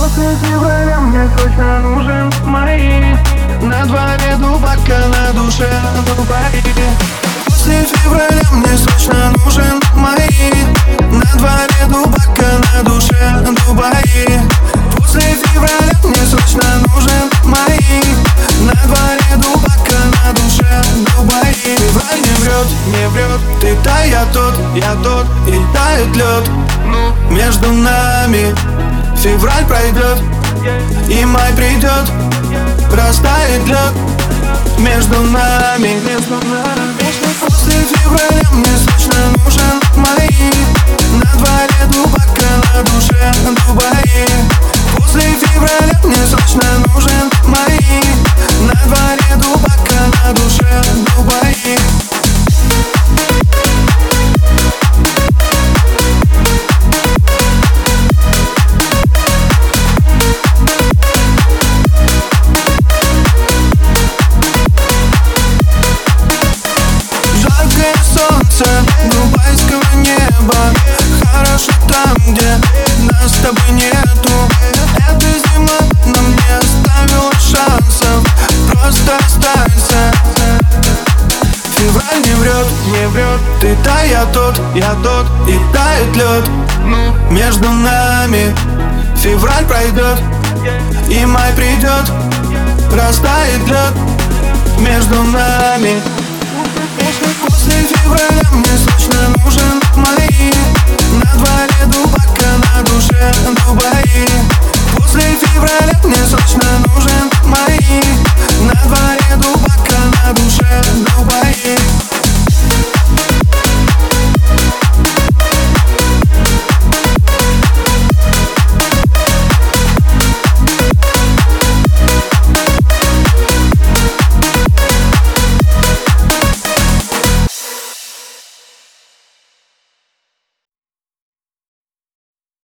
После февраля мне срочно нужен мои. На дворе дубака, на душе Дубай. После февраля мне срочно нужен мои. На дворе дубака, на душе Дубай. После февраля мне срочно нужен мои. На дворе дубака, на душе Дубай. Февраль не врет, ты та, я тот, и тает лед между нами. Февраль пройдет, и май придет, растает лед между нами. После февраля мне срочно нужен мои. На дворе дубака, на душе Дубай. После февраля мне срочно нужен мои. На дворе дубака, на душе Дубай. Дубайского неба. Хорошо там, где нас с тобой нету. Эта зима нам не оставила шансов. Просто останься. Февраль не врет, ты та, я тот, и тает лед между нами. Февраль пройдет, и май придет, растает лед между нами. После февраля мне срочно нужен мои. На дворе дубака, на